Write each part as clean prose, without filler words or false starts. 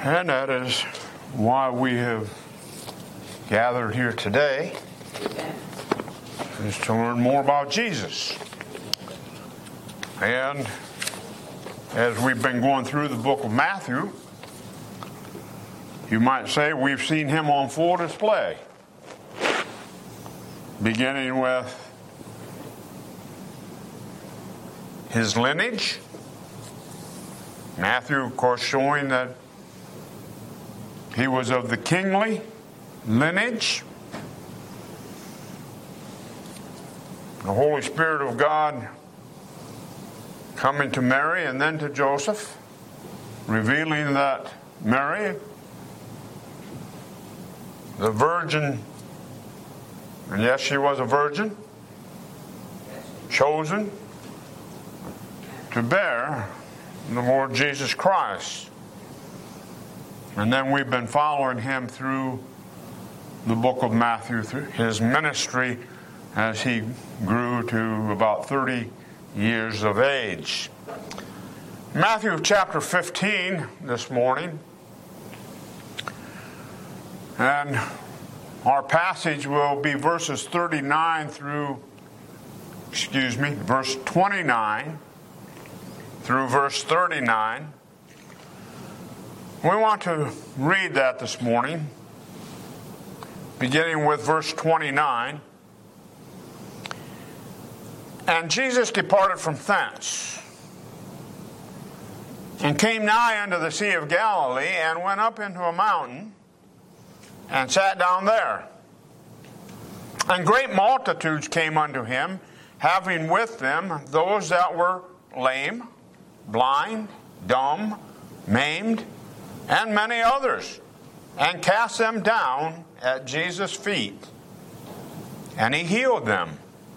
And that is why we have gathered here today, is to learn more about Jesus. And as we've been going through the book of Matthew, you might say we've seen him on full display, beginning with his lineage. Matthew, of course, showing that he was of the kingly lineage. The Holy Spirit of God coming to Mary and then to Joseph, revealing that Mary, the virgin, and yes, she was a virgin, chosen to bear the Lord Jesus Christ. And then we've been following him through the book of Matthew, through his ministry as he grew to about 30 years of age. Matthew chapter 15 this morning. And our passage will be verses 29 through, verse 29 through verse 39. We want to read that this morning, beginning with verse 29. And Jesus departed from thence, and came nigh unto the Sea of Galilee, and went up into a mountain, and sat down there. And great multitudes came unto him, having with them those that were lame, blind, dumb, maimed, and many others, and cast them down at Jesus' feet. And he healed them.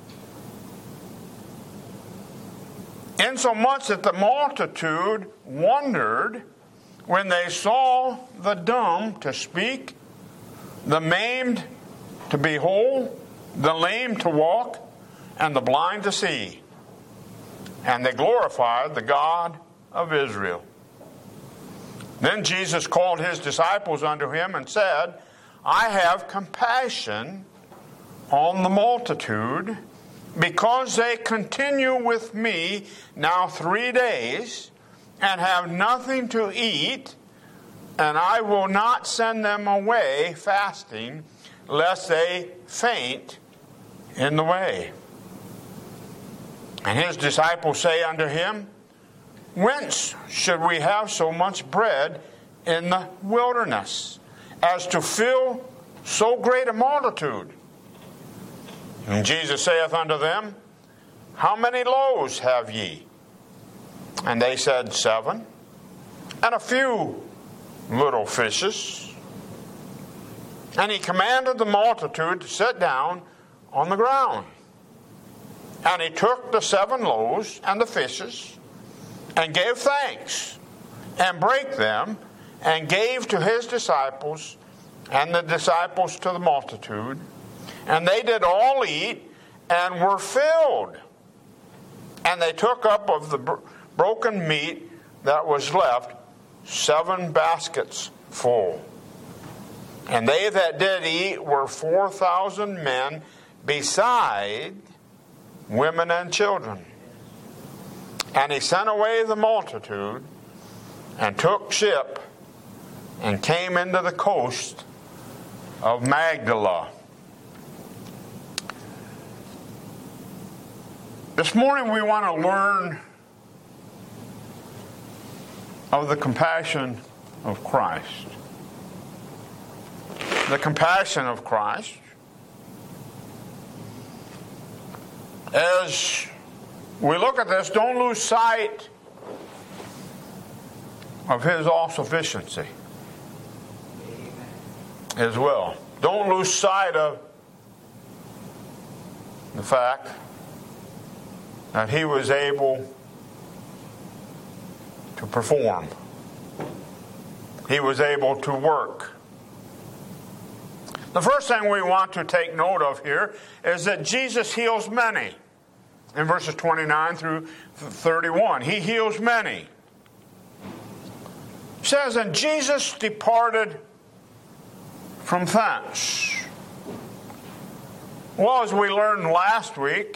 Insomuch that the multitude wondered when they saw the dumb to speak, the maimed to be whole, the lame to walk, and the blind to see. And they glorified the God of Israel. Then Jesus called his disciples unto him and said, I have compassion on the multitude, because they continue with me now 3 days, and have nothing to eat, and I will not send them away fasting, lest they faint in the way. And his disciples say unto him, Whence should we have so much bread in the wilderness, as to fill so great a multitude? And Jesus saith unto them, How many loaves have ye? And they said, 7, and a few little fishes. And he commanded the multitude to sit down on the ground. And he took the 7 loaves and the fishes, and gave thanks, and brake them, and gave to his disciples, and the disciples to the multitude. And they did all eat, and were filled. And they took up of the broken meat that was left 7 baskets full. And they that did eat were 4,000 men, beside women and children. And he sent away the multitude, and took ship, and came into the coast of Magdala. This morning we want to learn of the compassion of Christ. The compassion of Christ. As we look at this, don't lose sight of his all-sufficiency as well. Don't lose sight of the fact that he was able to perform. He was able to work. The first thing we want to take note of here is that Jesus heals many. In verses 29 through 31, he heals many. says, and Jesus departed from thence. Well, as we learned last week,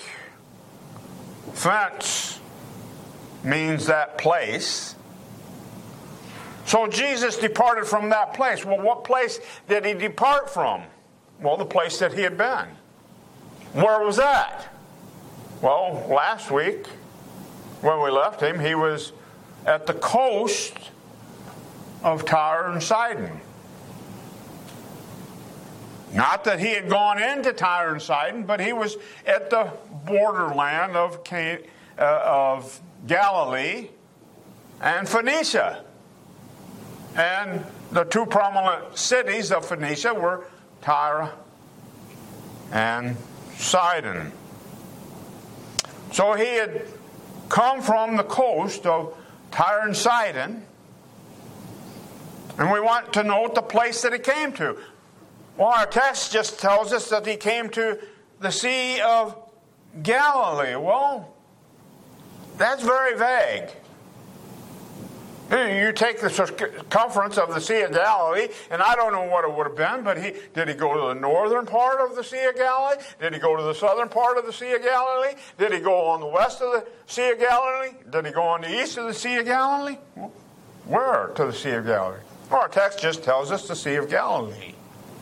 thence means that place. So Jesus departed from that place. Well, what place did he depart from? Well, the place that he had been. Where was that? Well, last week, when we left him, he was at the coast of Tyre and Sidon. Not that he had gone into Tyre and Sidon, but he was at the borderland of Galilee and Phoenicia. And the two prominent cities of Phoenicia were Tyre and Sidon. So he had come from the coast of Tyre and Sidon, and we want to note the place that he came to. Well, our text just tells us that he came to the Sea of Galilee. Well, that's very vague. You take the circumference of the Sea of Galilee, and I don't know what it would have been, but did he go to the northern part of the Sea of Galilee? Did he go to the southern part of the Sea of Galilee? Did he go on the west of the Sea of Galilee? Did he go on the east of the Sea of Galilee? Where to the Sea of Galilee? Well, our text just tells us the Sea of Galilee.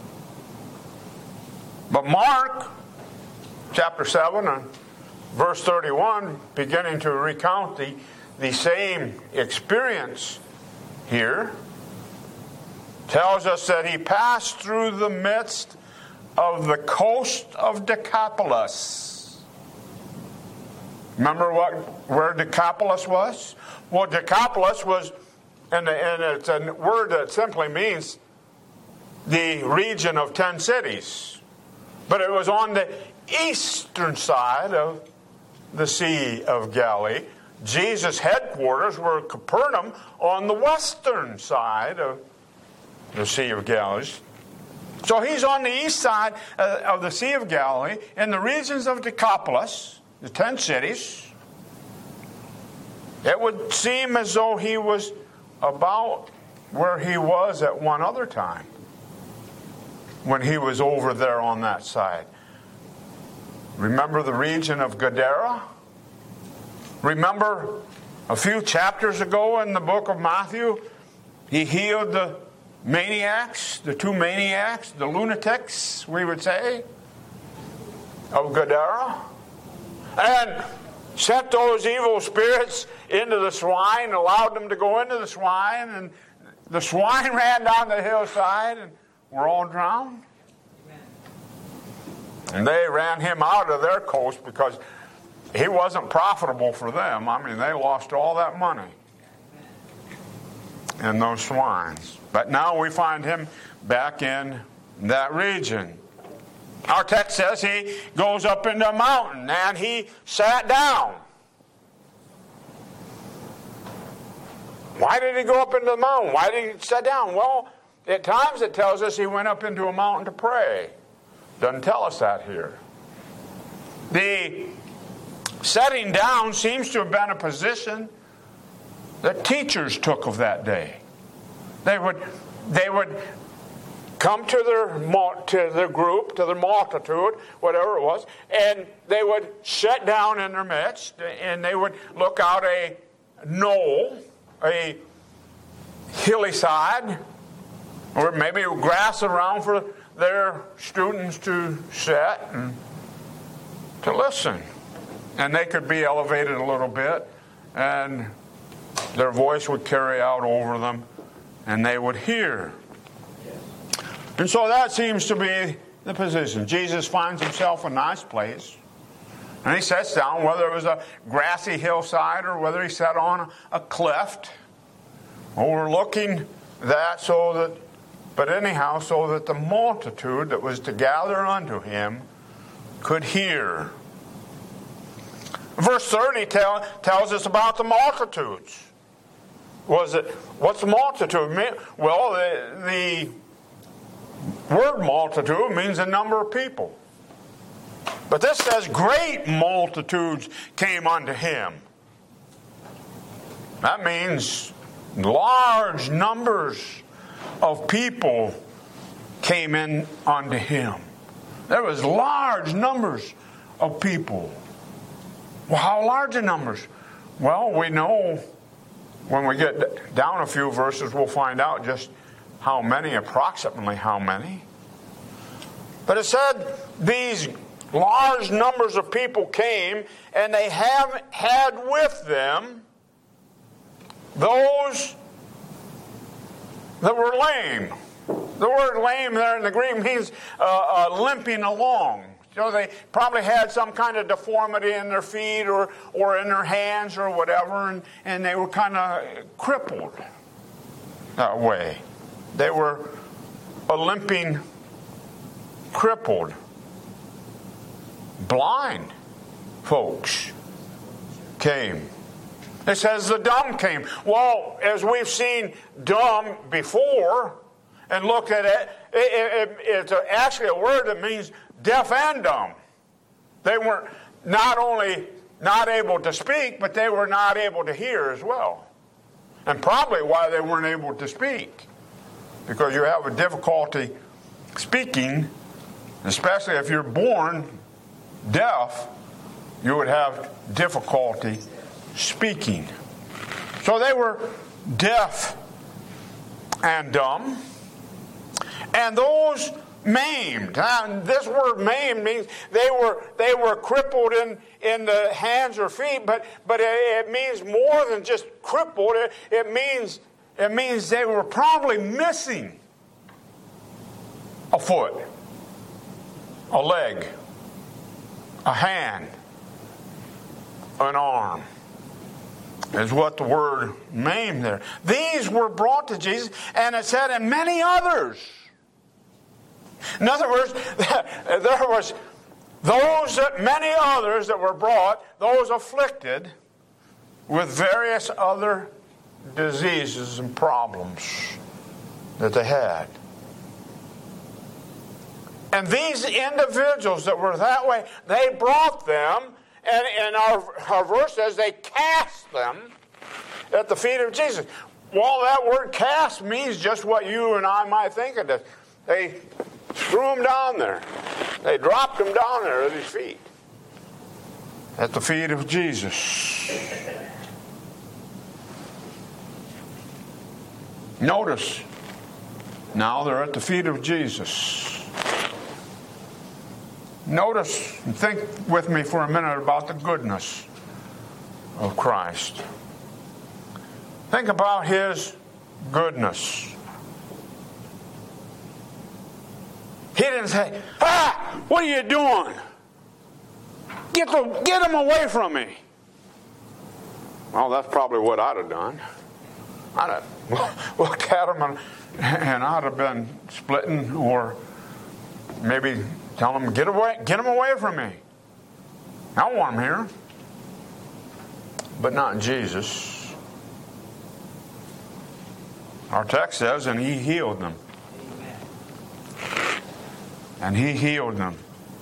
But Mark, chapter 7 and verse 31, beginning to recount the same experience here, tells us that he passed through the midst of the coast of Decapolis. Remember where Decapolis was? Well, Decapolis was, and it's a word that simply means the region of 10 cities. But it was on the eastern side of the Sea of Galilee. Jesus' headquarters were Capernaum on the western side of the Sea of Galilee. So he's on the east side of the Sea of Galilee in the regions of Decapolis, the 10 cities. It would seem as though he was about where he was at one other time, when he was over there on that side. Remember the region of Gadara? Remember a few chapters ago in the book of Matthew, he healed the maniacs, the two maniacs, the lunatics, we would say, of Gadara, and sent those evil spirits into the swine, allowed them to go into the swine, and the swine ran down the hillside and were all drowned. And they ran him out of their coast because he wasn't profitable for them. I mean, they lost all that money in those swines. But now we find him back in that region. Our text says he goes up into a mountain and he sat down. Why did he go up into the mountain? Why did he sit down? Well, at times it tells us he went up into a mountain to pray. Doesn't tell us that here. The setting down seems to have been a position that teachers took of that day. They would come to their group, to their multitude, whatever it was, and they would sit down in their midst, and they would look out a knoll, a hilly side, or maybe grass around for their students to sit and to listen. And they could be elevated a little bit, and their voice would carry out over them, and they would hear. And so that seems to be the position. Jesus finds himself a nice place, and he sits down, whether it was a grassy hillside or whether he sat on a cleft, overlooking that, so that the multitude that was to gather unto him could hear. Verse 30 tells us about the multitudes. What's the multitude mean? Well, the word multitude means a number of people. But this says great multitudes came unto him. That means large numbers of people came in unto him. There was large numbers of people. Well, how large are numbers? Well, we know when we get down a few verses, we'll find out just how many, approximately how many. But it said these large numbers of people came, and they had with them those that were lame. The word lame there in the Greek means limping along. So they probably had some kind of deformity in their feet or in their hands or whatever, and they were kind of crippled that way. They were a limping, crippled, blind folks came. It says the dumb came. Well, as we've seen dumb before and looked at it, it's actually a word that means deaf and dumb. They weren't not only not able to speak, but they were not able to hear as well. And probably why they weren't able to speak. Because you have a difficulty speaking, especially if you're born deaf, you would have difficulty speaking. So they were deaf and dumb. And those maimed. Now, this word maimed means they were crippled in the hands or feet, but it means more than just crippled. It means they were probably missing a foot, a leg, a hand, an arm, is what the word maimed there. These were brought to Jesus, and it said, and many others. In other words, there was many others that were brought, those afflicted with various other diseases and problems that they had. And these individuals that were that way, they brought them, and our verse says they cast them at the feet of Jesus. Well, that word cast means just what you and I might think of it. They threw them down there. They dropped them down there at his feet. At the feet of Jesus. Notice, now they're at the feet of Jesus. Notice and think with me for a minute about the goodness of Christ. Think about his goodness. He didn't say, what are you doing? Get them away from me. Well, that's probably what I'd have done. I'd have looked at them and I'd have been splitting, or maybe tell them, get them away from me. I don't want them here. But not Jesus. Our text says, and he healed them. And he healed them.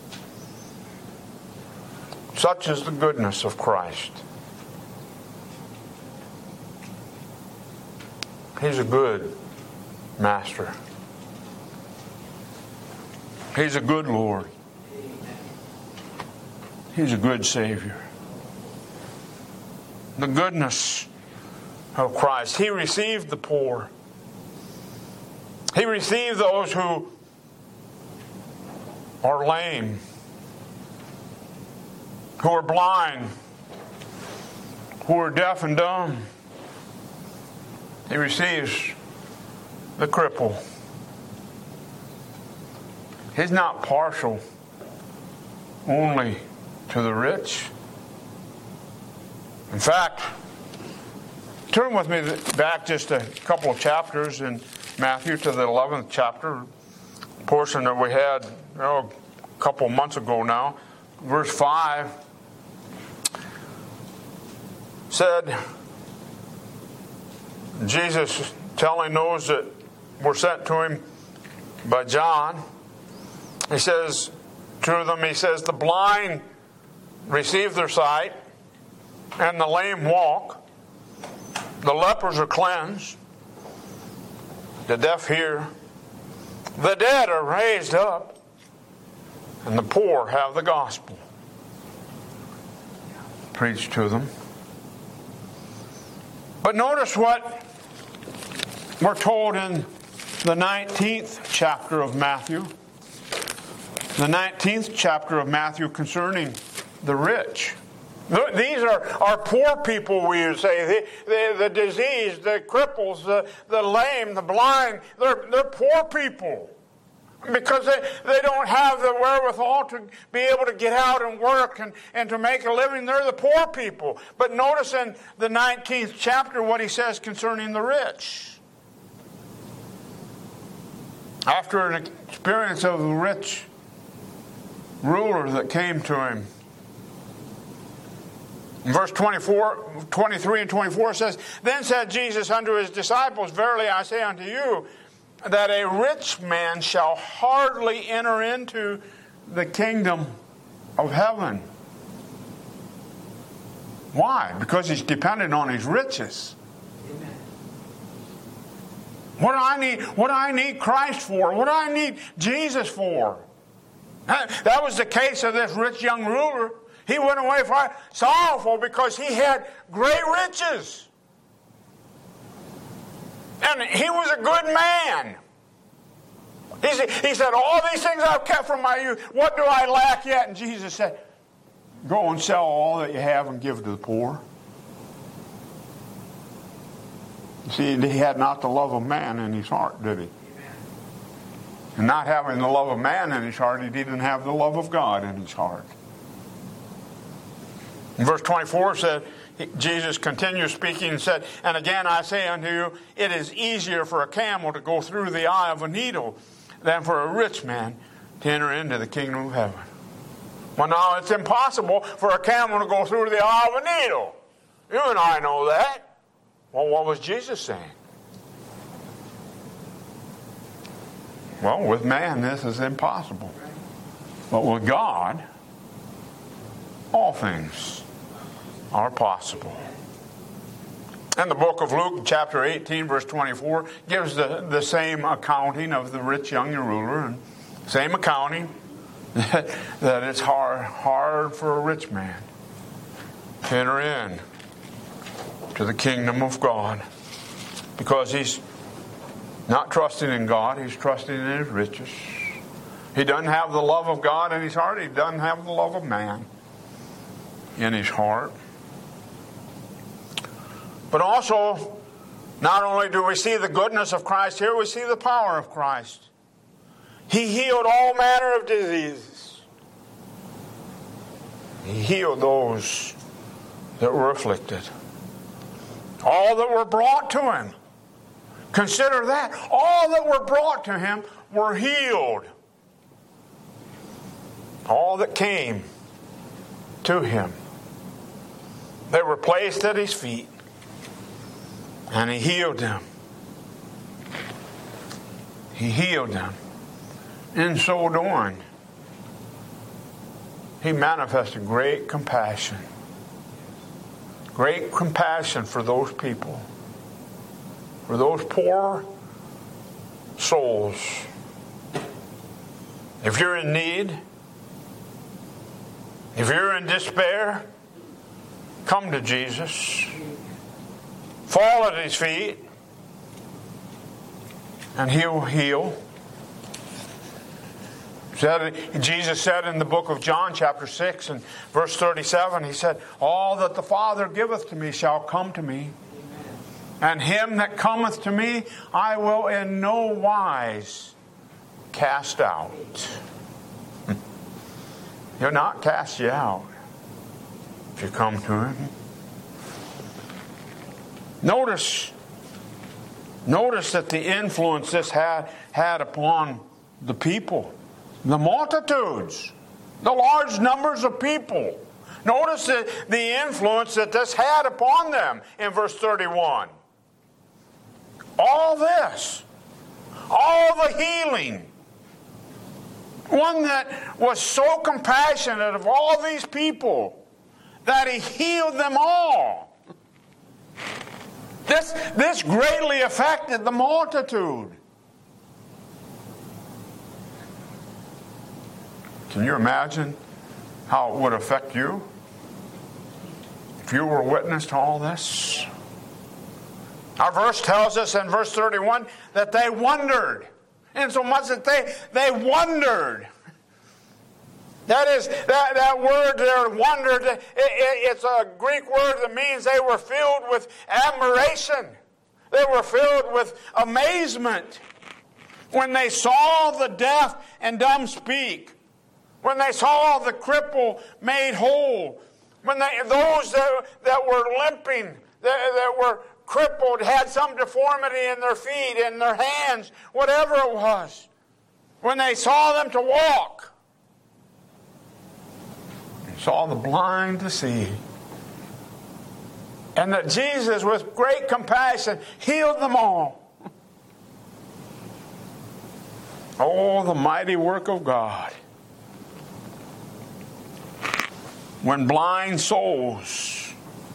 Such is the goodness of Christ. He's a good master. He's a good Lord. He's a good Savior. The goodness of Christ. He received the poor. He received those who are lame, who are blind, who are deaf and dumb. He receives the cripple. He's not partial only to the rich. In fact, turn with me back just a couple of chapters in Matthew to the 11th chapter, portion that we had a couple of months ago now. Verse 5 said, Jesus telling those that were sent to him by John, he says to them, he says, the blind receive their sight, and the lame walk, The lepers are cleansed. The deaf hear. The dead are raised up. And the poor have the gospel preached to them. But notice what we're told in the 19th chapter of Matthew. The 19th chapter of Matthew concerning the rich. These are poor people, we would say. The diseased, the cripples, the lame, the blind. They're poor people. Because they don't have the wherewithal to be able to get out and work and to make a living. They're the poor people. But notice in the 19th chapter what he says concerning the rich. After an experience of the rich ruler that came to him. In verse 23 and 24 says, Then said Jesus unto his disciples, Verily I say unto you, that a rich man shall hardly enter into the kingdom of heaven. Why? Because he's dependent on his riches. Amen. What do I need Christ for? What do I need Jesus for? That was the case of this rich young ruler. He went away sorrowful because he had great riches. And he was a good man. He said, all these things I've kept from my youth, what do I lack yet? And Jesus said, go and sell all that you have and give to the poor. You see, he had not the love of man in his heart, did he? And not having the love of man in his heart, he didn't have the love of God in his heart. In verse 24 said, Jesus continued speaking and said, And again I say unto you, it is easier for a camel to go through the eye of a needle than for a rich man to enter into the kingdom of heaven. Well, now it's impossible for a camel to go through the eye of a needle. You and I know that. Well, what was Jesus saying? Well, with man this is impossible. But with God, all things are possible. And the book of Luke, chapter 18, verse 24, gives the same accounting of the rich young ruler, and same accounting that it's hard for a rich man to enter in to the kingdom of God, because he's not trusting in God, he's trusting in his riches. He doesn't have the love of God in his heart, he doesn't have the love of man in his heart. But also, not only do we see the goodness of Christ here, we see the power of Christ. He healed all manner of diseases. He healed those that were afflicted. All that were brought to him. Consider that. All that were brought to him were healed. All that came to him. They were placed at his feet. And he healed them. He healed them. In so doing, he manifested great compassion. Great compassion for those people. For those poor souls. If you're in need, if you're in despair, come to Jesus. Fall at his feet, and he'll heal. Jesus said in the book of John, chapter 6, and verse 37, he said, All that the Father giveth to me shall come to me, and him that cometh to me I will in no wise cast out. He'll not cast you out if you come to him. Notice that the influence this had upon the people, the multitudes, the large numbers of people. Notice the influence that this had upon them in verse 31. All this, all the healing, one that was so compassionate of all these people that he healed them all. This greatly affected the multitude. Can you imagine how it would affect you if you were a witness to all this? Our verse tells us in verse 31 that they wondered. And so much that they wondered. That is, that word there, wondered, it's a Greek word that means they were filled with admiration. They were filled with amazement when they saw the deaf and dumb speak. When they saw the cripple made whole. When those that were limping, that were crippled, had some deformity in their feet, in their hands, whatever it was. When they saw them to walk. Saw the blind to see. And that Jesus, with great compassion, healed them all. Oh, the mighty work of God. When blind souls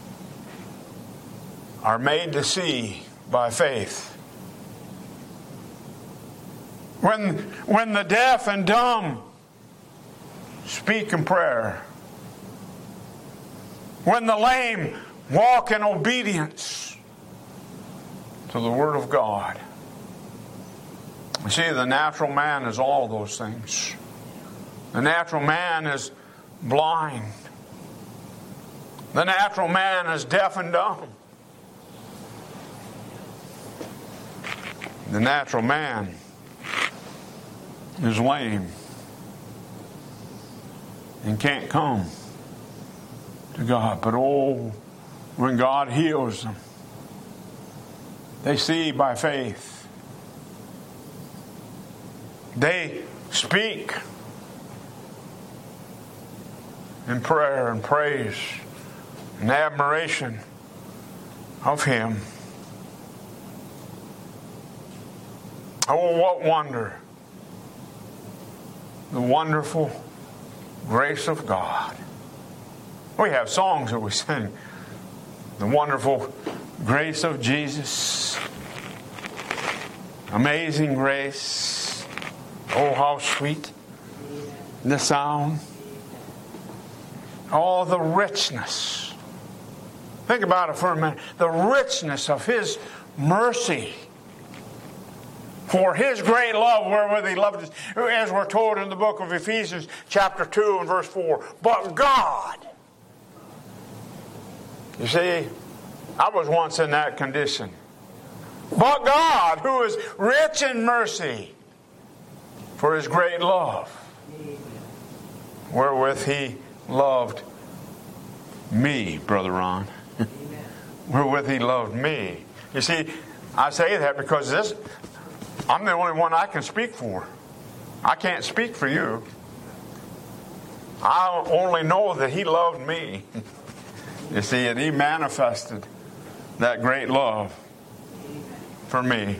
are made to see by faith. When the deaf and dumb speak in prayer. When the lame walk in obedience to the Word of God. You see, the natural man is all those things. The natural man is blind. The natural man is deaf and dumb. The natural man is lame and can't come to God. But oh, when God heals them, they see by faith. They speak in prayer and praise and admiration of Him. Oh, what wonder. The wonderful grace of God. We have songs that we sing. The wonderful grace of Jesus. Amazing grace. Oh, how sweet the sound. Oh, the richness. Think about it for a minute. The richness of His mercy. For His great love wherewith He loved us. As we're told in the book of Ephesians chapter 2 and verse 4. But God. You see, I was once in that condition. But God, who is rich in mercy, for His great love, wherewith He loved me, Brother Ron. Wherewith He loved me. You see, I say that because I'm the only one I can speak for. I can't speak for you. I only know that He loved me. You see, and He manifested that great love for me.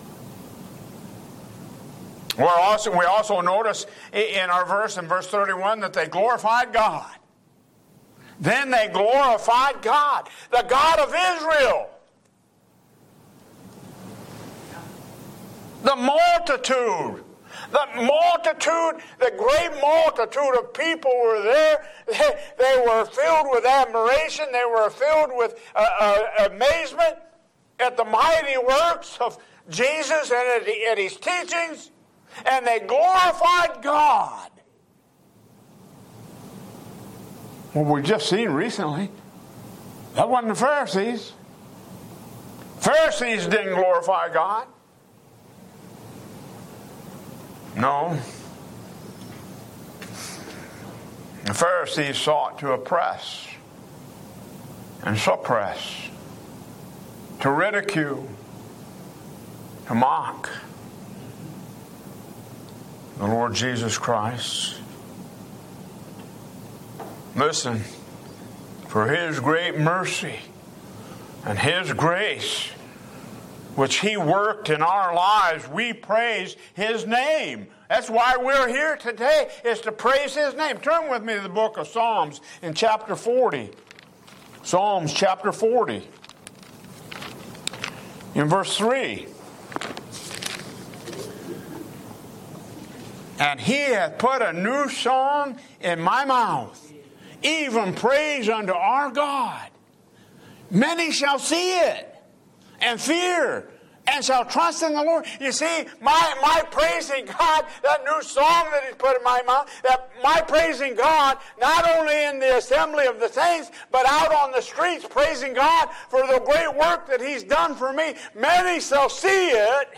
We also notice in our verse, in verse 31, that they glorified God. Then they glorified God, the God of Israel. The multitude, the great multitude of people were there. They were filled with admiration. They were filled with amazement at the mighty works of Jesus and at His teachings. And they glorified God. Well, we've just seen recently, that wasn't the Pharisees. Pharisees didn't glorify God. No. The Pharisees sought to oppress and suppress, to ridicule, to mock the Lord Jesus Christ. Listen, for His great mercy and His grace, which He worked in our lives, we praise His name. That's why we're here today, is to praise His name. Turn with me to the book of Psalms in chapter 40. Psalms chapter 40. In verse 3, and he hath put a new song in my mouth, even praise unto our God. Many shall see it and fear, and shall trust in the Lord. You see, my praising God, that new song that He's put in my mouth, that my praising God, not only in the assembly of the saints, but out on the streets, praising God for the great work that He's done for me. Many shall see it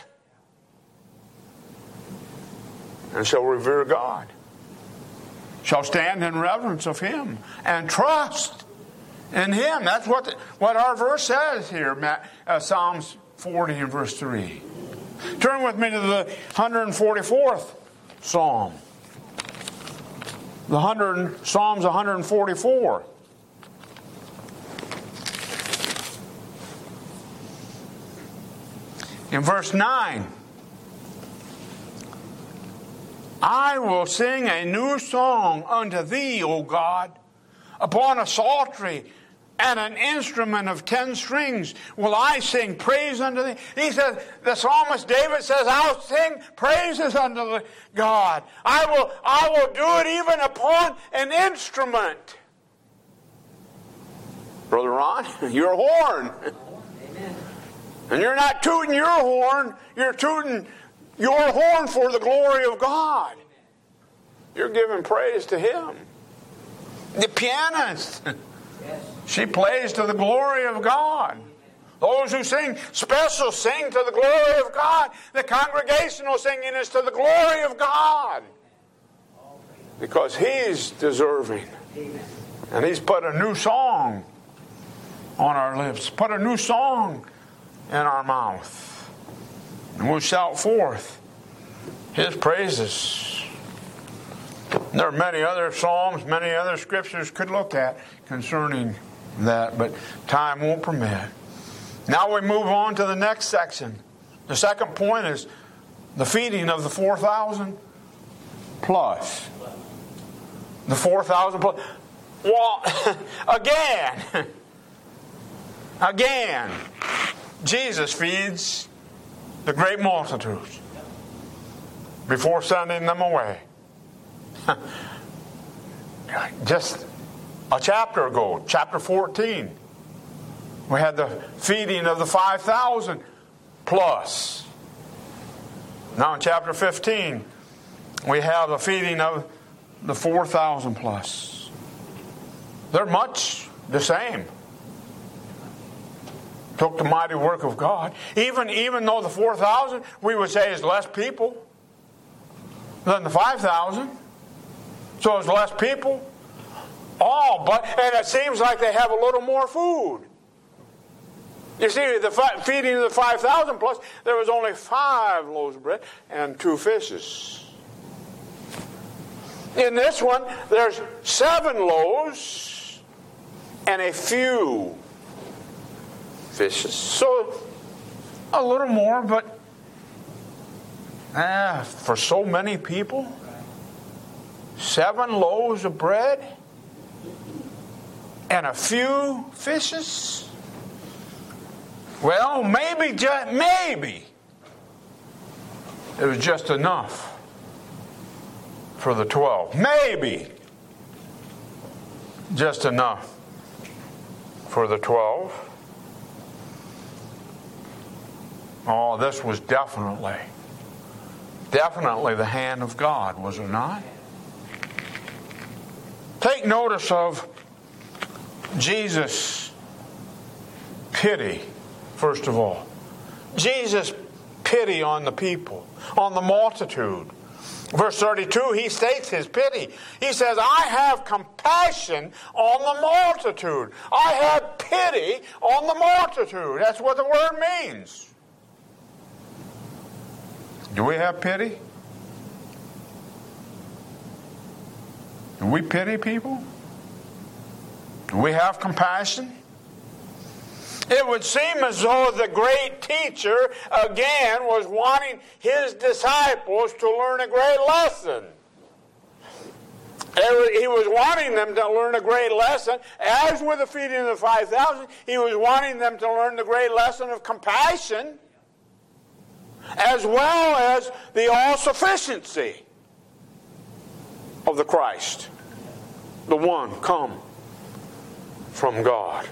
and shall revere God, shall stand in reverence of Him and trust in Him. That's what our verse says here, Psalms 40 and verse 3. Turn with me to the 144th Psalm. Psalms 144. In verse 9, I will sing a new song unto thee, O God, upon a psaltery and an instrument of 10 strings will I sing praise unto thee. He says, the psalmist David says, I'll sing praises unto God. I will do it even upon an instrument. Brother Ron, your horn. Amen. And you're not tooting your horn, you're tooting your horn for the glory of God. You're giving praise to Him. The pianist, she plays to the glory of God. Those who sing special sing to the glory of God. The congregational singing is to the glory of God. Because He's deserving. And He's put a new song on our lips. Put a new song in our mouth. And we'll shout forth His praises. There are many other psalms, many other scriptures could look at concerning that, but time won't permit. Now we move on to the next section. The second point is the feeding of the 4,000 plus. The 4,000 plus. Well, again, Jesus feeds the great multitudes before sending them away. Just a chapter ago, chapter 14, we had the feeding of the 5,000 plus. Now in chapter 15, we have the feeding of the 4,000 plus. They're much the same. Took the mighty work of God. Even though the 4,000, we would say, is less people than the 5,000. So it's less people. And it seems like they have a little more food. You see, the feeding of the 5,000 plus, there was only 5 loaves of bread and 2 fishes. In this one, there's 7 loaves and a few fishes. So a little more, but for so many people, 7 loaves of bread and a few fishes. Well, maybe it was just enough for the 12. Maybe just enough for the 12. Oh, this was definitely the hand of God, was it not? Take notice of Jesus' pity, first of all. Jesus' pity on the people, on the multitude. Verse 32, he states his pity. He says, I have compassion on the multitude. I have pity on the multitude. That's what the word means. Do we have pity? Do we pity people? Do we have compassion? It would seem as though the great teacher, again, was wanting his disciples to learn a great lesson. He was wanting them to learn a great lesson. As with the feeding of the 5,000, he was wanting them to learn the great lesson of compassion, as well as the all-sufficiency of the Christ, the one come from God.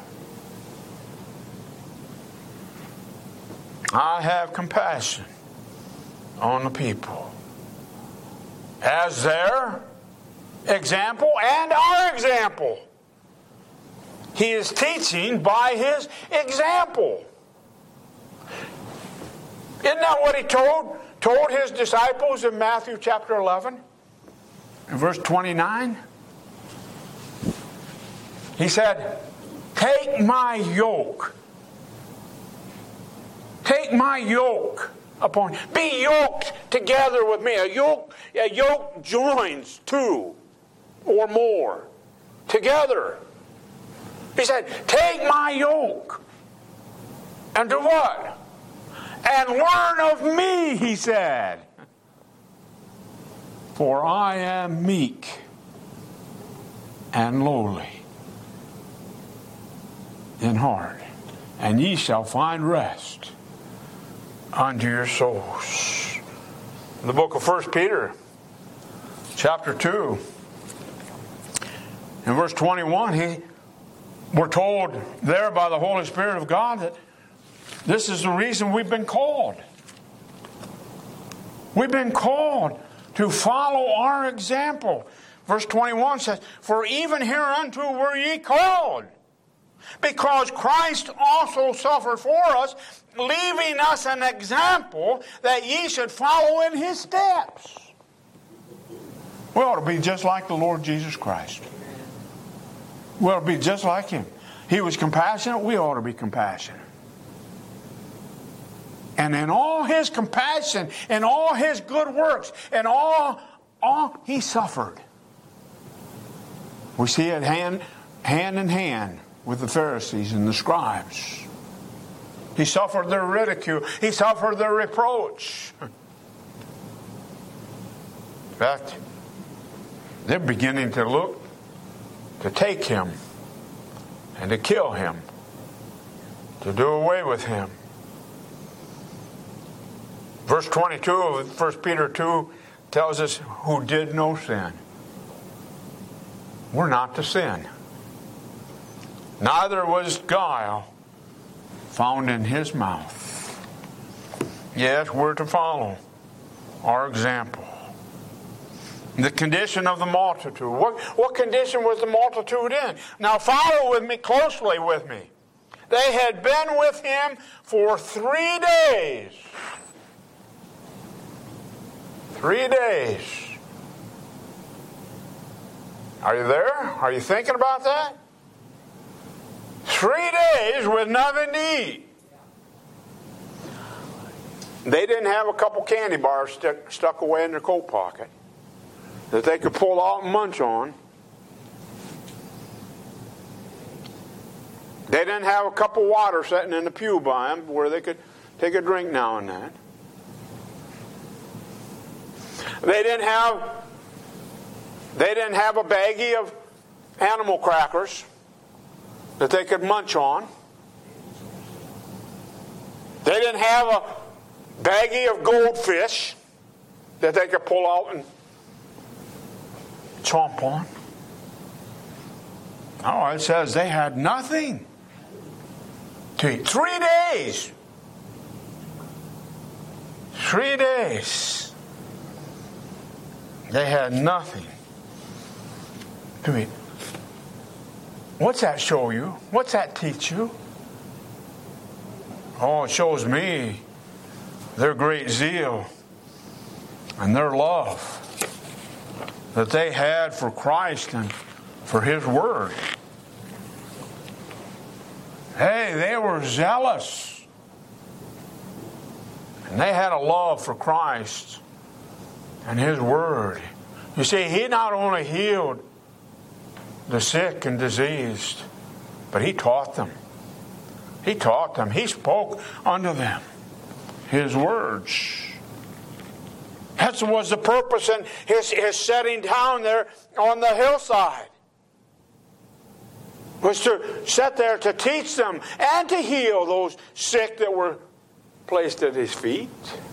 I have compassion on the people as their example and our example. He is teaching by his example. Isn't that what he told his disciples in Matthew chapter 11? In verse 29? He said, take my yoke. Take my yoke upon you. Be yoked together with me. A yoke joins two or more together. He said, take my yoke. And do what? And learn of me, he said. For I am meek and lowly in heart, and ye shall find rest unto your souls. In the book of 1 Peter, chapter 2, in verse 21, we're told there by the Holy Spirit of God that this is the reason we've been called. We've been called to follow our example. Verse 21 says, for even hereunto were ye called, because Christ also suffered for us, leaving us an example that ye should follow in his steps. We ought to be just like the Lord Jesus Christ. We ought to be just like him. He was compassionate. We ought to be compassionate. And in all his compassion, and all his good works, and all he suffered. We see it hand in hand with the Pharisees and the scribes. He suffered their ridicule. He suffered their reproach. In fact, they're beginning to look to take him and to kill him, to do away with him. Verse 22 of 1 Peter 2 tells us who did no sin. We're not to sin. Neither was guile found in his mouth. Yes, we're to follow our example. The condition of the multitude. What condition was the multitude in? Now follow with me, closely with me. They had been with him for 3 days. 3 days. Are you there? Are you thinking about that? 3 days with nothing to eat. They didn't have a couple candy bars stuck away in their coat pocket that they could pull out and munch on. They didn't have a cup of water sitting in the pew by them where they could take a drink now and then. They didn't have a baggie of animal crackers that they could munch on. They didn't have a baggie of goldfish that they could pull out and chomp on. Oh, it says they had nothing to eat. 3 days. 3 days. They had nothing to eat. What's that show you? What's that teach you? Oh, it shows me their great zeal and their love that they had for Christ and for his word. Hey, they were zealous. And they had a love for Christ and his word. You see, he not only healed the sick and diseased, but he taught them. He taught them. He spoke unto them his words. That was the purpose in his setting down there on the hillside. Was to sit there to teach them and to heal those sick that were placed at his feet.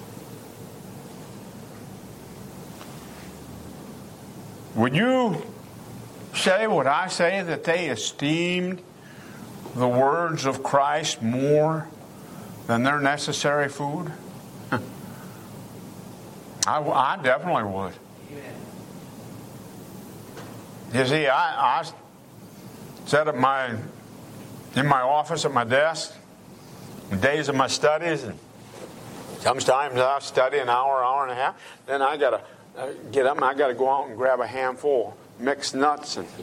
Would you say what I say, that they esteemed the words of Christ more than their necessary food? I definitely would. You see, I sat in my office at my desk, the days of my studies, and sometimes I study an hour, hour and a half. Then I got to get up and I got to go out and grab a handful of mixed nuts and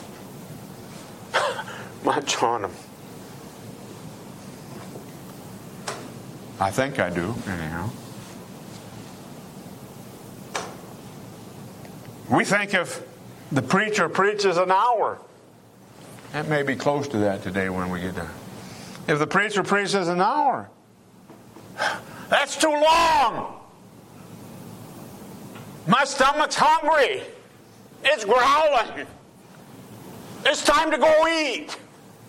munch on them. I think I do, anyhow. We think if the preacher preaches an hour, it may be close to that today when we get done. If the preacher preaches an hour, that's too long. My stomach's hungry. It's growling. It's time to go eat.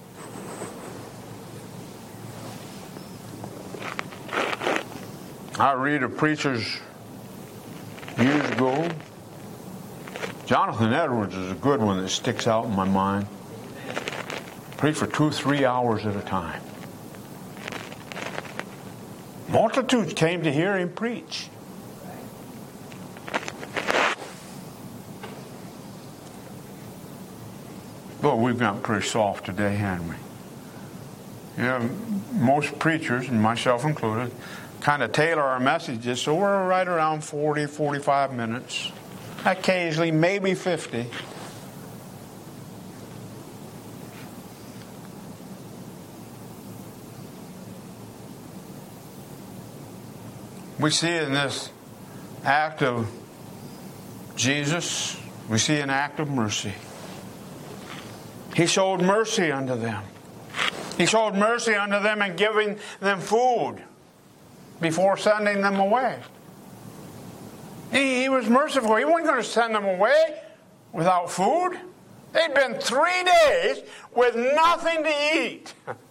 I read of preachers years ago. Jonathan Edwards is a good one that sticks out in my mind. Preached for 2-3 hours at a time. Multitudes came to hear him preach. But we've gotten pretty soft today, haven't we? You know, most preachers, and myself included, kind of tailor our messages so we're right around 40, 45 minutes. Occasionally, maybe 50. We see in this act of Jesus, we see an act of mercy. He showed mercy unto them. He showed mercy unto them in giving them food before sending them away. He was merciful. He wasn't going to send them away without food. They'd been 3 days with nothing to eat.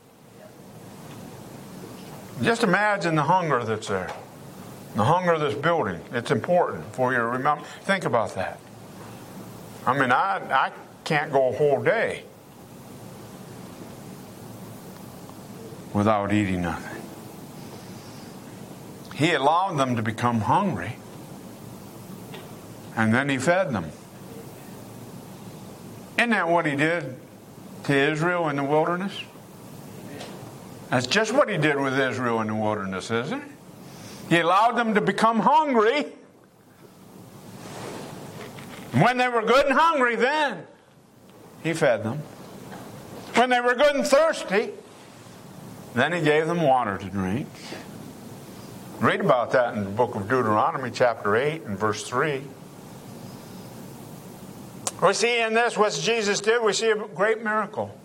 Just imagine the hunger that's there. The hunger of this building. It's important for you to remember. Think about that. I mean, I can't go a whole day without eating nothing. He allowed them to become hungry, and then he fed them. Isn't that what he did to Israel in the wilderness? That's just what he did with Israel in the wilderness, isn't it? He allowed them to become hungry. When they were good and hungry, then he fed them. When they were good and thirsty, then he gave them water to drink. Read about that in the book of Deuteronomy, chapter 8 and verse 3. We see in this what Jesus did. We see a great miracle.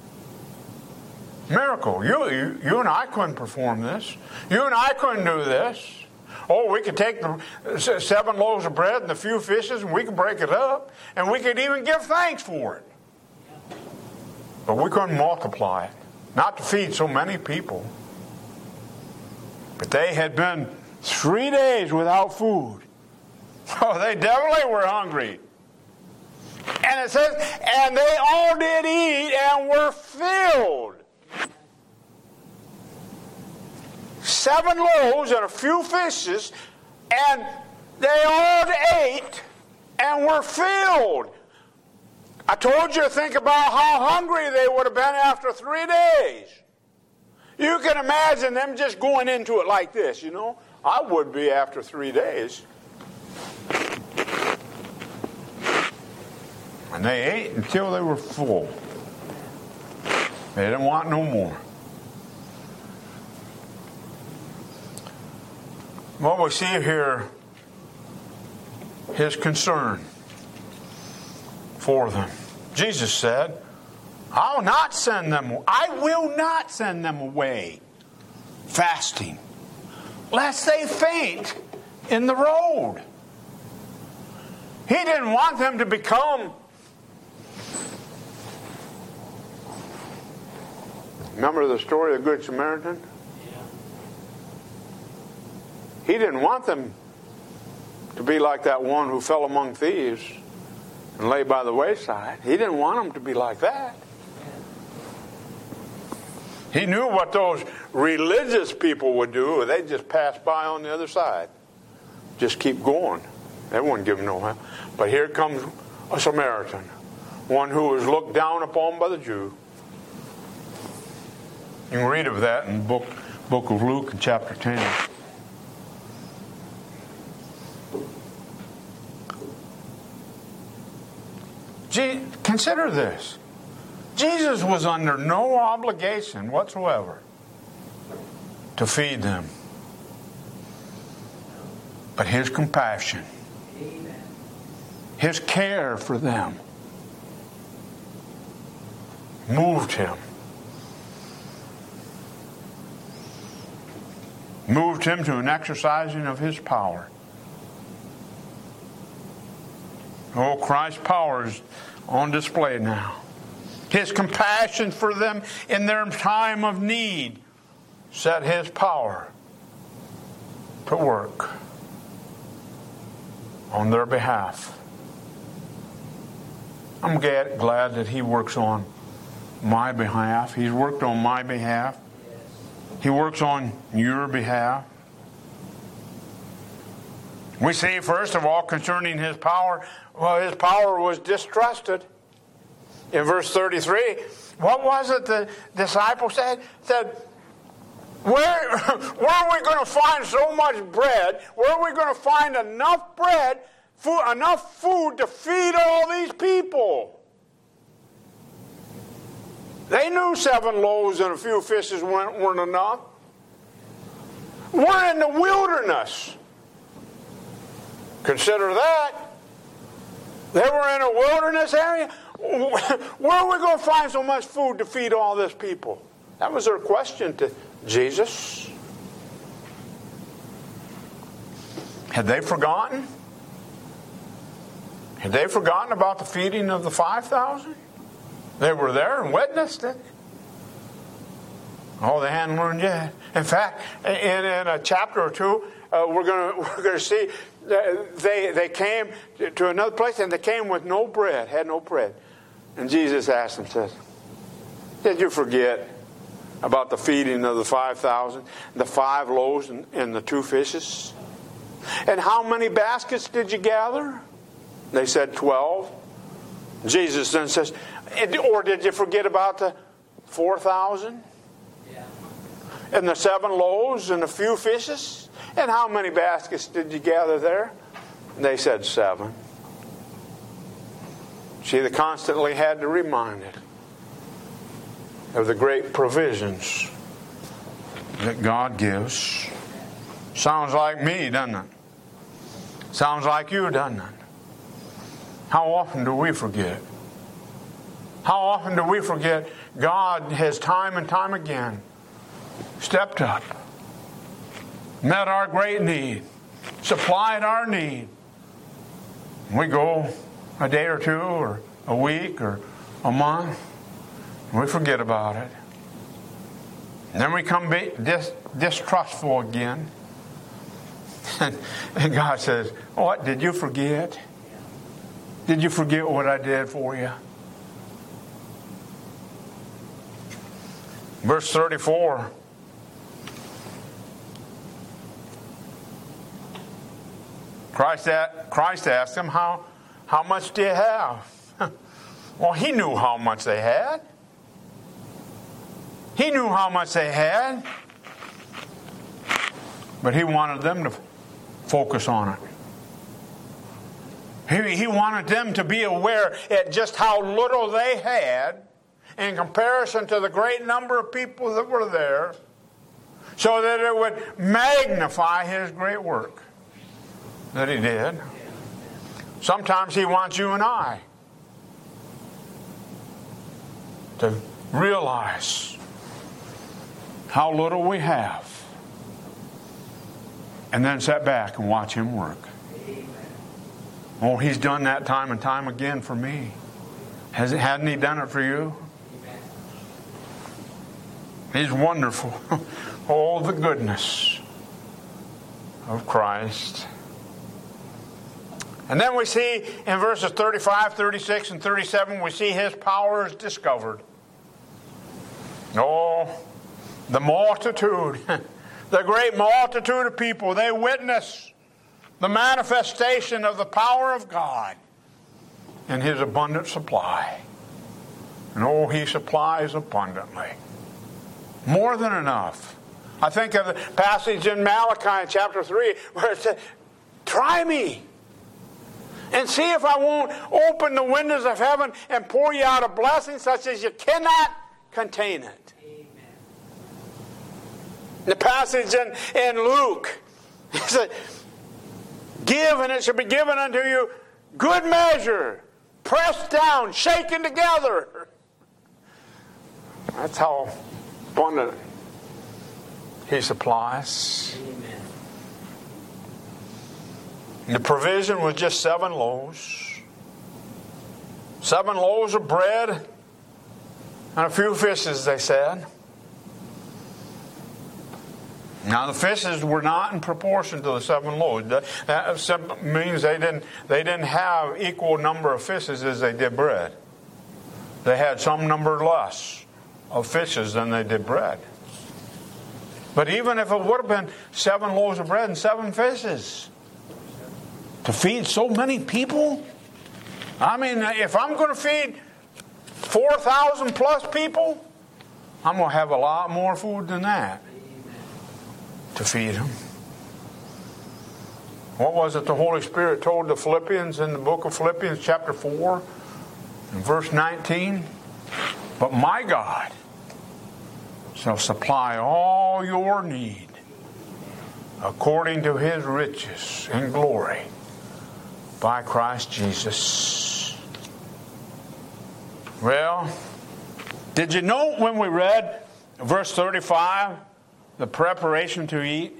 Miracle. You and I couldn't perform this. You and I couldn't do this. Oh, we could take the 7 loaves of bread and the few fishes and we could break it up. And we could even give thanks for it. But we couldn't multiply it. Not to feed so many people. But they had been 3 days without food. Oh, they definitely were hungry. And it says, and they all did eat and were filled. 7 loaves and a few fishes, and they all ate and were filled. I told you to think about how hungry they would have been after 3 days. You can imagine them just going into it like this, you know. I would be after 3 days. And they ate until they were full. They didn't want no more. What we see here, his concern for them. Jesus said, I will not send them away fasting, lest they faint in the road. He didn't want them to become. Remember the story of the Good Samaritan? He didn't want them to be like that one who fell among thieves and lay by the wayside. He didn't want them to be like that. He knew what those religious people would do. They'd just pass by on the other side. Just keep going. They wouldn't give him no help. But here comes a Samaritan, one who was looked down upon by the Jew. You can read of that in the book of Luke in chapter 10. Consider this. Jesus was under no obligation whatsoever to feed them. But his compassion, his care for them moved him. Moved him to an exercising of his power. Oh, Christ's power is on display now. His compassion for them in their time of need set his power to work on their behalf. I'm glad that he works on my behalf. He's worked on my behalf. He works on your behalf. We see, first of all, concerning his power, well, his power was distrusted. In verse 33, what was it the disciples said? Where are we going to find so much bread? Where are we going to find enough bread, enough food to feed all these people? They knew 7 loaves and a few fishes weren't enough. We're in the wilderness. Consider that. They were in a wilderness area. Where are we going to find so much food to feed all this people? That was their question to Jesus. Had they forgotten? Had they forgotten about the feeding of the 5,000? They were there and witnessed it. Oh, they hadn't learned yet. In fact, in a chapter or two, we're going to see they came to another place and they came with no bread, had no bread. And Jesus asked them, says, did you forget about the feeding of the 5,000, the 5 loaves and the 2 fishes? And how many baskets did you gather? They said 12. Jesus then says, or did you forget about the 4,000? Yeah. And the 7 loaves and a few fishes? And how many baskets did you gather there? And they said 7. See, they constantly had to remind it of the great provisions that God gives. Sounds like me, doesn't it? Sounds like you, doesn't it? How often do we forget? How often do we forget God has time and time again stepped up, met our great need, supplied our need. We go a day or two or a week or a month, and we forget about it. And then we come distrustful again. And God says, what, did you forget? Did you forget what I did for you? Verse 34. Christ asked him, how much do you have? Well, he knew how much they had. He knew how much they had. But he wanted them to focus on it. He wanted them to be aware at just how little they had in comparison to the great number of people that were there, so that it would magnify his great work that he did. Sometimes he wants you and I to realize how little we have and then sit back and watch him work. Oh, He's done that time and time again for me. Hadn't He done it for you? He's wonderful. Oh, the goodness of Christ. And then we see in verses 35, 36, and 37, we see His power is discovered. Oh, the multitude, the great multitude of people, they witness the manifestation of the power of God and His abundant supply. And oh, He supplies abundantly. More than enough. I think of the passage in Malachi chapter 3 where it said, try me and see if I won't open the windows of heaven and pour you out a blessing such as you cannot contain it. Amen. The passage in Luke, he said, give and it shall be given unto you good measure, pressed down, shaken together. That's how abundant He supplies. Amen. The provision was just 7 loaves. 7 loaves of bread and a few fishes, they said. Now the fishes were not in proportion to the 7 loaves. That means they didn't have equal number of fishes as they did bread. They had some number less of fishes than they did bread. But even if it would have been 7 loaves of bread and 7 fishes, to feed so many people? I mean, if I'm going to feed 4,000 plus people, I'm going to have a lot more food than that to feed them. What was it the Holy Spirit told the Philippians in the book of Philippians chapter 4 and verse 19? But my God shall supply all your need according to His riches in glory by Christ Jesus. Well, did you note when we read verse 35, the preparation to eat?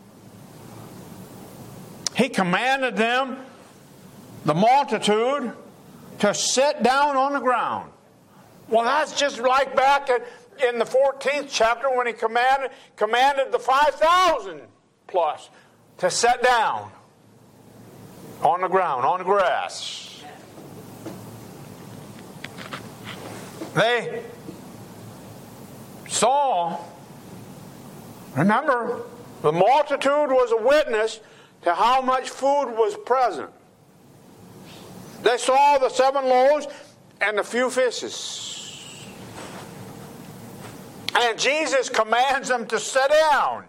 He commanded them, the multitude, to sit down on the ground. Well, that's just like back in the 14th chapter when He commanded the 5,000 plus to sit down on the ground, on the grass. They saw, remember, the multitude was a witness to how much food was present. They saw the 7 loaves and the few fishes. And Jesus commands them to sit down.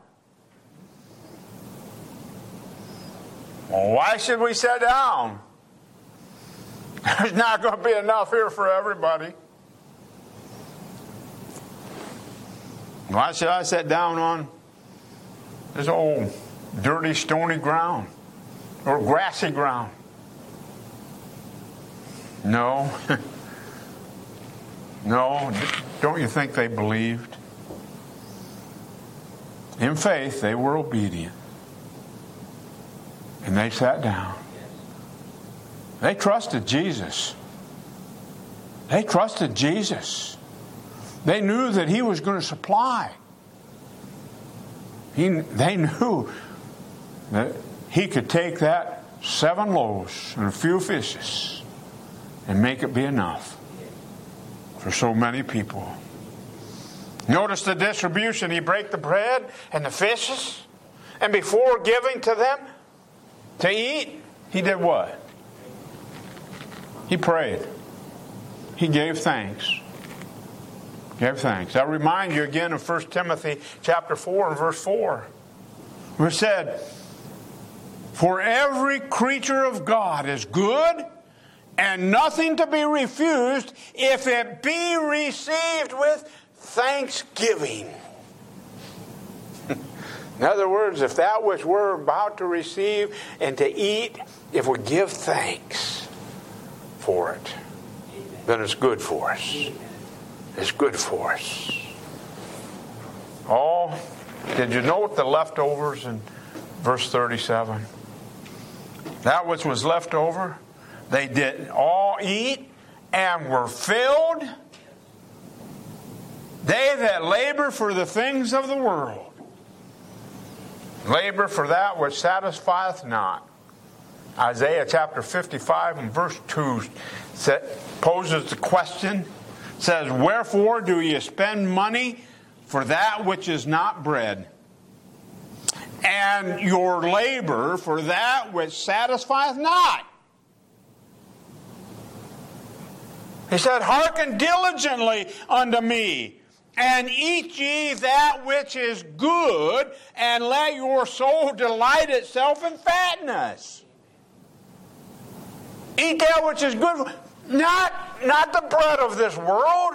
Well, why should we sit down? There's not going to be enough here for everybody. Why should I sit down on this old dirty, stony ground or grassy ground? No. No. Don't you think they believed? In faith, they were obedient. And they sat down. They trusted Jesus. They trusted Jesus. They knew that He was going to supply. They knew that He could take that 7 loaves and a few fishes and make it be enough for so many people. Notice the distribution. He broke the bread and the fishes, and before giving to them to eat, He did what? He prayed. He gave thanks. Give thanks. I remind you again of 1 Timothy chapter 4 and verse 4. Where it said, for every creature of God is good and nothing to be refused if it be received with thanksgiving. In other words, if that which we're about to receive and to eat, if we give thanks for it, then it's good for us. It's good for us. Oh, did you note the leftovers in verse 37? that which was left over, they did all eat and were filled. They that labor for the things of the world labor for that which satisfieth not. Isaiah chapter 55 and verse 2 poses the question, says, wherefore do ye spend money for that which is not bread, and your labor for that which satisfieth not? He said, hearken diligently unto me, and eat ye that which is good, and let your soul delight itself in fatness. Eat that which is good, not the bread of this world.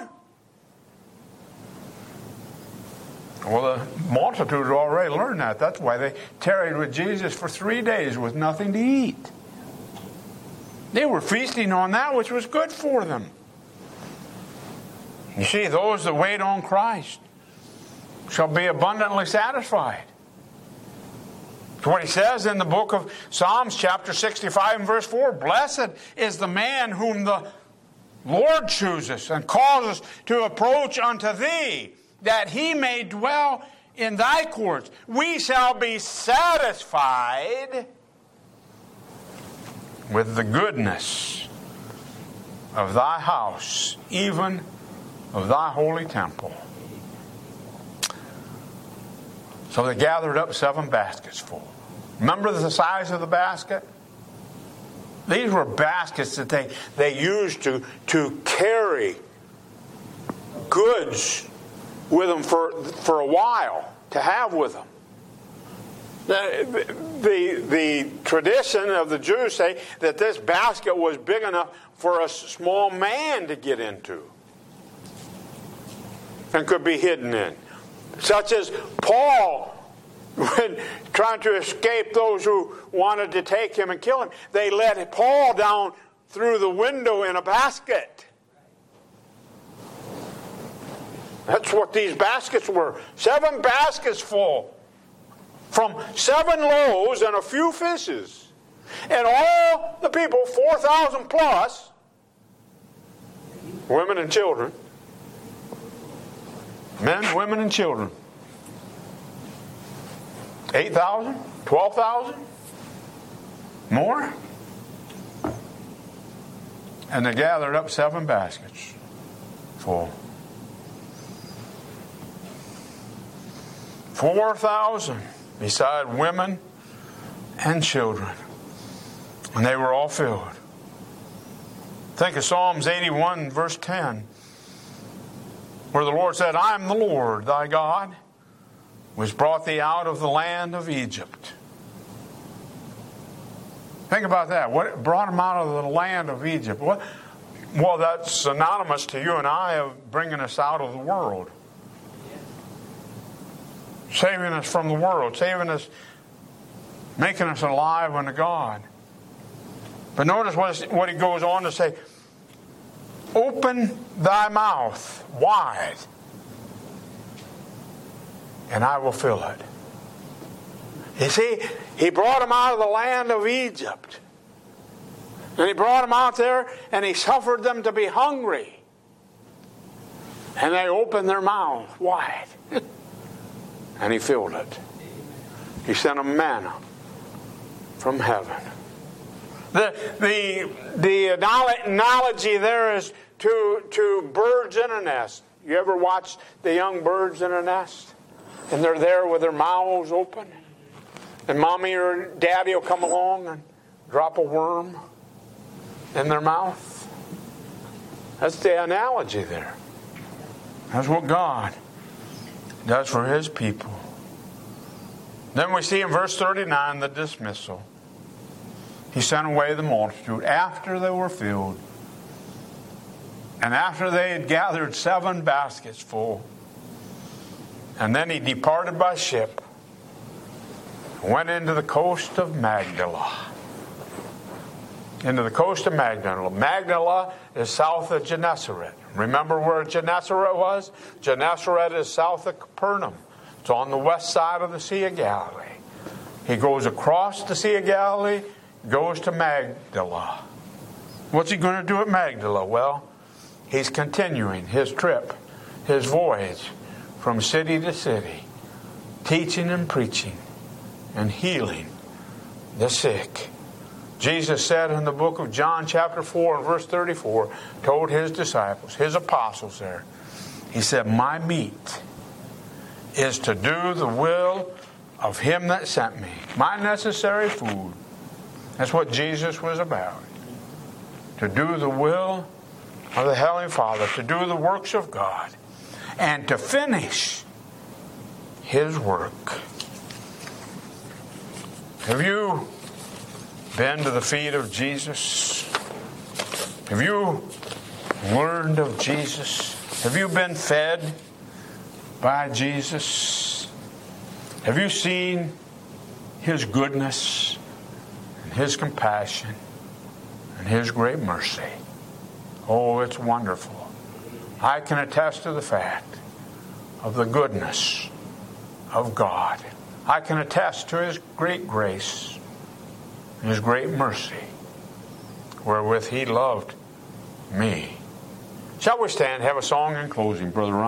Well, the multitude had already learned that. That's why they tarried with Jesus for 3 days with nothing to eat. They were feasting on that which was good for them. You see, those that wait on Christ shall be abundantly satisfied. That's what he says in the book of Psalms, chapter 65 and verse 4. Blessed is the man whom the Lord chooseth and causes to approach unto thee, that he may dwell in thy courts. We shall be satisfied with the goodness of thy house, even of thy holy temple. So they gathered up 7 baskets full. Remember the size of the basket? These were baskets that they used to carry goods with them for a while, to have with them. The tradition of the Jews say that this basket was big enough for a small man to get into and could be hidden in. Such as Paul, when trying to escape those who wanted to take him and kill him, they let Paul down through the window in a basket. That's what these baskets were. 7 baskets full. From 7 loaves and a few fishes. And all the people, 4,000 plus, women and children. Men, women, and children. 8,000? 12,000? More? And they gathered up 7 baskets full. 4,000 beside women and children. And they were all filled. Think of Psalms 81 verse 10, where the Lord said, I am the Lord thy God, which brought thee out of the land of Egypt. Think about that. What brought him out of the land of Egypt? What? Well, that's synonymous to you and I of bringing us out of the world. Saving us from the world. Saving us, making us alive unto God. But notice what he goes on to say. Open thy mouth wide, and I will fill it. You see, he brought them out of the land of Egypt. And he brought them out there, and he suffered them to be hungry. And they opened their mouth wide. And he filled it. He sent them manna from heaven. The analogy there is to birds in a nest. You ever watch the young birds in a nest? And they're there with their mouths open. And mommy or daddy will come along and drop a worm in their mouth. That's the analogy there. That's what God does for his people. Then we see in verse 39 the dismissal. He sent away the multitude after they were filled. And after they had gathered 7 baskets full. And then he departed by ship, went into the coast of Magdala. Into the coast of Magdala. Magdala is south of Gennesaret. Remember where Gennesaret was? Gennesaret is south of Capernaum. It's on the west side of the Sea of Galilee. He goes across the Sea of Galilee, goes to Magdala. What's he going to do at Magdala? Well, he's continuing his trip, his voyage from city to city, teaching and preaching and healing the sick. Jesus said in the book of John chapter 4 and verse 34, told his disciples, his apostles there, he said, my meat is to do the will of him that sent me. My necessary food. That's what Jesus was about. To do the will of the Heavenly Father, to do the works of God, and to finish His work. Have you been to the feet of Jesus? Have you learned of Jesus? Have you been fed by Jesus? Have you seen His goodness and His compassion and His great mercy? Oh, it's wonderful. I can attest to the fact of the goodness of God. I can attest to His great grace and His great mercy, wherewith He loved me. Shall we stand and have a song in closing, Brother Ron?